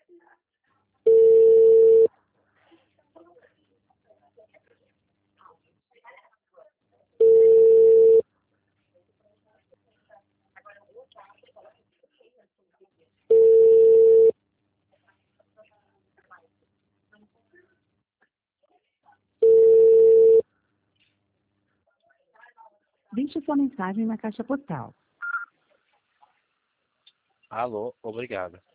Deixe sua mensagem na caixa postal. Alô, obrigado.